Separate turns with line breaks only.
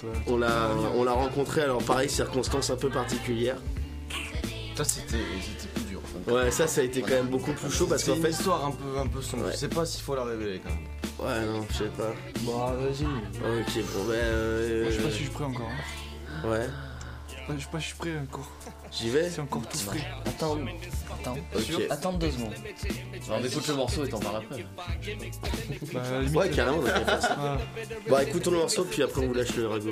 On l'a rencontré, alors pareil, circonstances un peu particulières.
Ça c'était plus dur.
Ouais, ça a été quand même beaucoup plus chaud parce qu'en fait.
C'est une histoire un peu sombre. Je sais pas s'il faut la révéler quand même.
Ouais, non, je sais pas.
Bah, vas-y.
Ok, bon, ben.
Moi, je sais pas si je suis prêt encore.
Ouais.
Je sais pas si je suis prêt encore.
J'y vais.
C'est encore tout frais.
Attends.
Ok.
Attends 2 secondes.
On écoute le morceau et t'en parles après.
Bah, à la limite,
Ouais, carrément, on a qu'à faire ça.
ah,
Bon, écoutons le morceau, puis après on vous lâche le ragot.